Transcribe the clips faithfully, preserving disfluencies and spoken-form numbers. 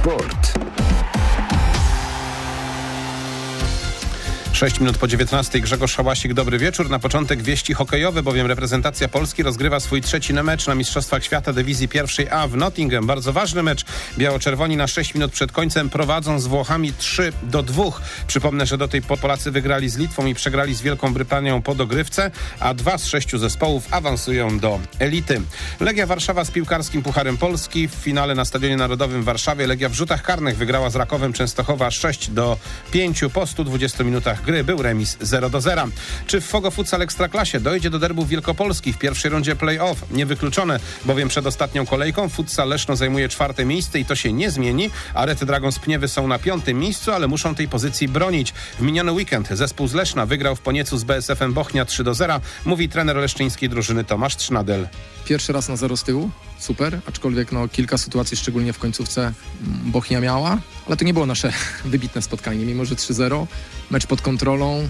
Sport. sześć minut po dziewiętnastej. Grzegorz Hałasik, dobry wieczór. Na początek wieści hokejowe, bowiem reprezentacja Polski rozgrywa swój trzeci mecz na Mistrzostwach Świata Dywizji Pierwszej A w Nottingham. Bardzo ważny mecz. Biało-czerwoni na sześć minut przed końcem prowadzą z Włochami trzy do dwóch. Przypomnę, że do tej pory Polacy wygrali z Litwą i przegrali z Wielką Brytanią po dogrywce, a dwa z sześciu zespołów awansują do elity. Legia Warszawa z piłkarskim Pucharem Polski. W finale na Stadionie Narodowym w Warszawie Legia w rzutach karnych wygrała z Rakowem Częstochowa sześć do pięciu. Po stu dwudziestu minutach gry był remis zero do zera. Czy w Fogo Futsal Ekstraklasie dojdzie do derbów Wielkopolski w pierwszej rundzie play-off? Niewykluczone, bowiem przed ostatnią kolejką Futsal Leszno zajmuje czwarte miejsce i to się nie zmieni, a Red Dragons Pniewy są na piątym miejscu, ale muszą tej pozycji bronić. W miniony weekend zespół z Leszna wygrał w Poniecu z B S F-em Bochnia trzy do zera, mówi trener leszczyńskiej drużyny Tomasz Trznadel. Pierwszy raz na zero z tyłu, super, aczkolwiek no, kilka sytuacji, szczególnie w końcówce Bochnia miała, ale to nie było nasze wybitne spotkanie, mimo że trzy zero, mecz pod kontrolą,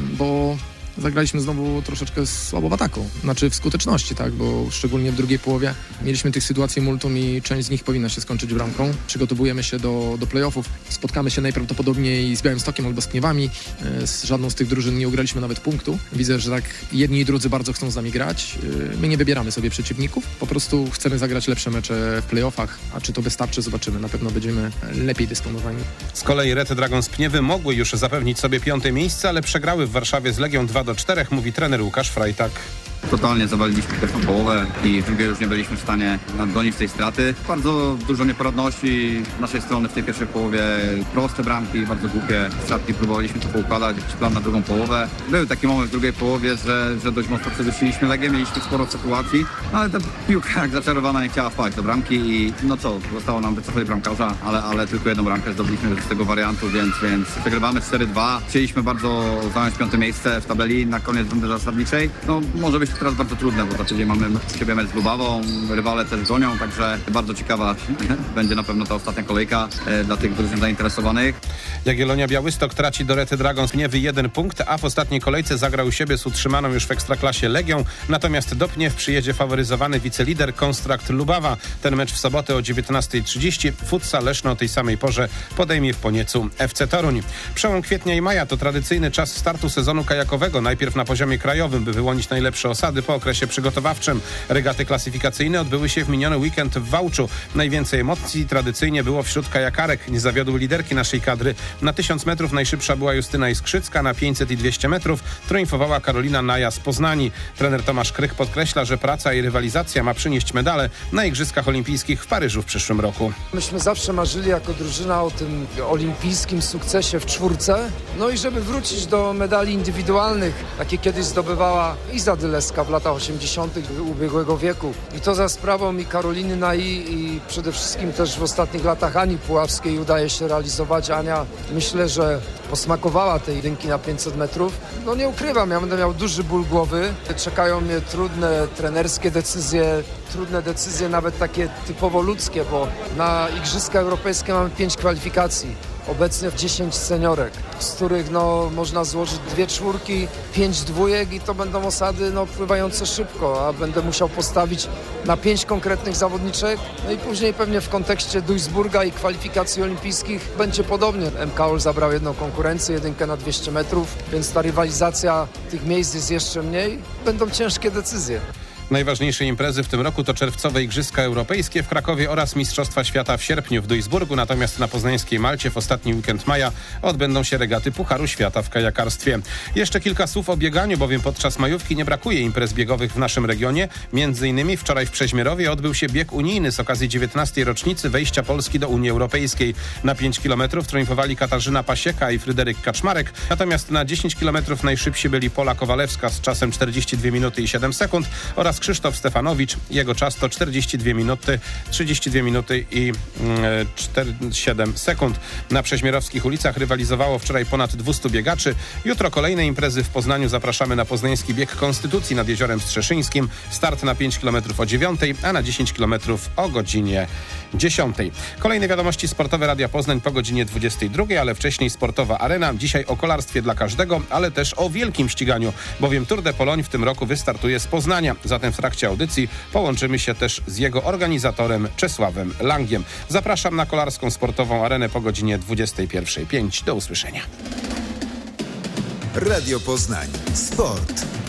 bo zagraliśmy znowu troszeczkę słabo w ataku, znaczy w skuteczności, tak, bo szczególnie w drugiej połowie mieliśmy tych sytuacji multum i część z nich powinna się skończyć bramką. Przygotowujemy się do, do play-offów, spotkamy się najprawdopodobniej z Białymstokiem albo z Kniewami, z żadną z tych drużyn nie ugraliśmy nawet punktu. Widzę, że tak jedni i drudzy bardzo chcą z nami grać. My nie wybieramy sobie przeciwników, po prostu chcemy zagrać lepsze mecze w play-offach, a czy to wystarczy, zobaczymy, na pewno będziemy lepiej dysponowani. Z kolei Red Dragons Pniewy mogły już zapewnić sobie piąte miejsce, ale przegrały w Warszawie z Legią dwa do czterech, mówi trener Łukasz Frajtak. Totalnie zawaliliśmy pierwszą połowę i w drugiej już nie byliśmy w stanie nadgonić tej straty. Bardzo dużo nieporadności z naszej strony w tej pierwszej połowie. Proste bramki, bardzo głupie stratki. Próbowaliśmy to poukładać, jakiś plan na drugą połowę. Był taki moment w drugiej połowie, że, że dość mocno przedusiliśmy Legię, mieliśmy sporo sytuacji, ale ta piłka jak zaczarowana nie chciała wpaść do bramki i no co, zostało nam wycofać bramkarza, ale, ale tylko jedną bramkę zdobyliśmy z tego wariantu, więc, więc przegrywamy cztery dwa. Chcieliśmy bardzo zająć piąte miejsce w tabeli na koniec rundy zasadniczej. No może być teraz bardzo trudne, bo za tydzień mamy u siebie mecz z Lubawą, rywale też gonią, także bardzo ciekawa będzie na pewno ta ostatnia kolejka e, dla tych drużyn zainteresowanych. Jagiellonia Białystok traci do Red Dragons Pniewy jeden punkt, a w ostatniej kolejce zagrał u siebie z utrzymaną już w Ekstraklasie Legią, natomiast do Pniew przyjedzie faworyzowany wicelider Konstrakt Lubawa. Ten mecz w sobotę o dziewiętnasta trzydzieści. Futsal Leszno o tej samej porze podejmie w Poniecu F C Toruń. Przełom kwietnia i maja to tradycyjny czas startu sezonu kajakowego, najpierw na poziomie krajowym, by wyłonić najlepsze osady po okresie przygotowawczym. Regaty klasyfikacyjne odbyły się w miniony weekend w Wałczu. Najwięcej emocji tradycyjnie było wśród kajakarek. Nie zawiodły liderki naszej kadry. Na tysiąc metrów najszybsza była Justyna Iskrzycka, na pięćset i dwieście metrów triumfowała Karolina Naja z Poznani. Trener Tomasz Krych podkreśla, że praca i rywalizacja ma przynieść medale na Igrzyskach Olimpijskich w Paryżu w przyszłym roku. Myśmy zawsze marzyli jako drużyna o tym olimpijskim sukcesie w czwórce, no i żeby wrócić do medali indywidualnych, jakie kiedyś zdobywała Iza Dyleska w latach osiemdziesiątych ubiegłego wieku. I to za sprawą i Karoliny Nai i przede wszystkim też w ostatnich latach Ani Puławskiej udaje się realizować. Ania, myślę, że posmakowała tej jedynki na pięćset metrów. No nie ukrywam, ja będę miał duży ból głowy. Czekają mnie trudne trenerskie decyzje, trudne decyzje nawet takie typowo ludzkie, bo na Igrzyska Europejskie mamy pięć kwalifikacji. Obecnie w dziesięć seniorek, z których no, można złożyć dwie czwórki, pięć dwójek i to będą osady no, pływające szybko, a będę musiał postawić na pięć konkretnych zawodniczek. No i później pewnie w kontekście Duisburga i kwalifikacji olimpijskich będzie podobnie. M K O L zabrał jedną konkurencję, jedynkę na dwieście metrów, więc ta rywalizacja tych miejsc jest jeszcze mniej. Będą ciężkie decyzje. Najważniejsze imprezy w tym roku to czerwcowe Igrzyska Europejskie w Krakowie oraz Mistrzostwa Świata w sierpniu w Duisburgu, natomiast na poznańskiej Malcie w ostatni weekend maja odbędą się regaty Pucharu Świata w kajakarstwie. Jeszcze kilka słów o bieganiu, bowiem podczas majówki nie brakuje imprez biegowych w naszym regionie. Między innymi wczoraj w Przeźmierowie odbył się bieg unijny z okazji dziewiętnastej rocznicy wejścia Polski do Unii Europejskiej. Na pięć kilometrów triumfowali Katarzyna Pasieka i Fryderyk Kaczmarek, natomiast na dziesięć kilometrów najszybsi byli Pola Kowalewska z czasem czterdzieści dwie minuty i siedem sekund oraz Krzysztof Stefanowicz. Jego czas to czterdzieści dwie minuty, trzydzieści dwie minuty i siedem sekund. Na przeźmierowskich ulicach rywalizowało wczoraj ponad dwieście biegaczy. Jutro kolejne imprezy w Poznaniu. Zapraszamy na poznański bieg Konstytucji nad Jeziorem Strzeszyńskim. Start na pięć kilometrów o dziewiątej, a na dziesięć kilometrów o godzinie dziesiątej. Kolejne wiadomości sportowe Radia Poznań po godzinie dwudziestej drugiej, ale wcześniej sportowa arena. Dzisiaj o kolarstwie dla każdego, ale też o wielkim ściganiu, bowiem Tour de Pologne w tym roku wystartuje z Poznania. Zatem Zatem w trakcie audycji połączymy się też z jego organizatorem Czesławem Langiem. Zapraszam na Kolarską Sportową Arenę po godzinie dwudziestej pierwszej pięć. Do usłyszenia. Radio Poznań. Sport.